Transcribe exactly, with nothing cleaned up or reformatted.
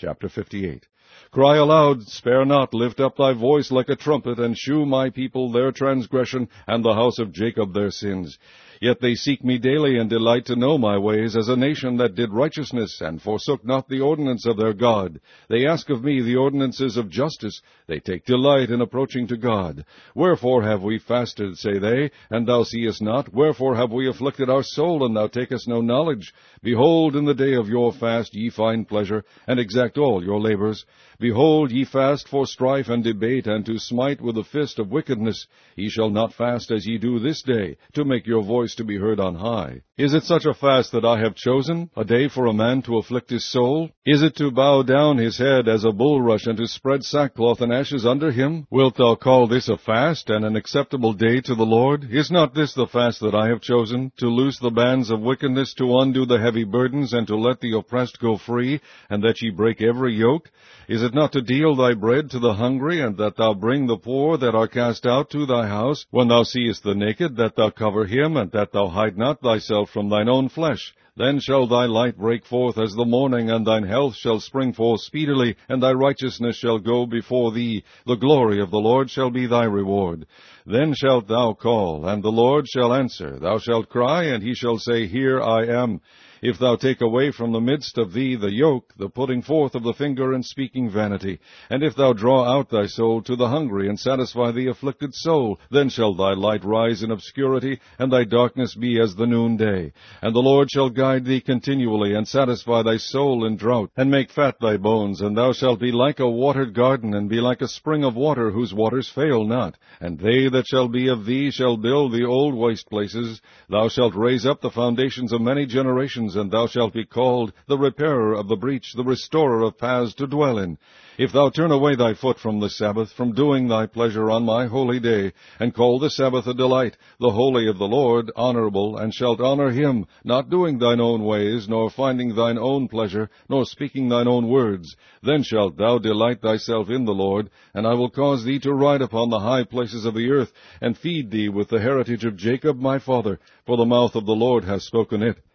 Chapter fifty-eight. Cry aloud, spare not, lift up thy voice like a trumpet, and shew my people their transgression, and the house of Jacob their sins. Yet they seek me daily, and delight to know my ways, as a nation that did righteousness, and forsook not the ordinance of their God. They ask of me the ordinances of justice. They take delight in approaching to God. Wherefore have we fasted, say they, and thou seest not? Wherefore have we afflicted our soul, and thou takest no knowledge? Behold, in the day of your fast ye find pleasure, and exact all your labors. Behold, ye fast for strife and debate, and to smite with the fist of wickedness. Ye shall not fast as ye do this day, to make your voice to be heard on high. Is it such a fast that I have chosen, a day for a man to afflict his soul? Is it to bow down his head as a bulrush, and to spread sackcloth and ashes under him? Wilt thou call this a fast, and an acceptable day to the Lord? Is not this the fast that I have chosen, to loose the bands of wickedness, to undo the heavy burdens, and to let the oppressed go free, and that ye break every yoke? Is it not to deal thy bread to the hungry, and that thou bring the poor that are cast out to thy house? When thou seest the naked, that thou cover him, and that thou hide not thyself from thine own flesh? Then shall thy light break forth as the morning, and thine health shall spring forth speedily, and thy righteousness shall go before thee. The glory of the Lord shall be thy reward. Then shalt thou call, and the Lord shall answer. Thou shalt cry, and he shall say, Here I am. If thou take away from the midst of thee the yoke, the putting forth of the finger, and speaking vanity, and if thou draw out thy soul to the hungry, and satisfy the afflicted soul, then shall thy light rise in obscurity, and thy darkness be as the noonday. And the Lord shall guide thee continually, and satisfy thy soul in drought, and make fat thy bones, and thou shalt be like a watered garden, and be like a spring of water, whose waters fail not. And they that shall be of thee shall build the old waste places. Thou shalt raise up the foundations of many generations, and thou shalt be called the repairer of the breach, the restorer of paths to dwell in. If thou turn away thy foot from the Sabbath, from doing thy pleasure on my holy day, and call the Sabbath a delight, the holy of the Lord honorable, and shalt honor him, not doing thine own ways, nor finding thine own pleasure, nor speaking thine own words, then shalt thou delight thyself in the Lord, and I will cause thee to ride upon the high places of the earth, and feed thee with the heritage of Jacob my father, for the mouth of the Lord hath spoken it.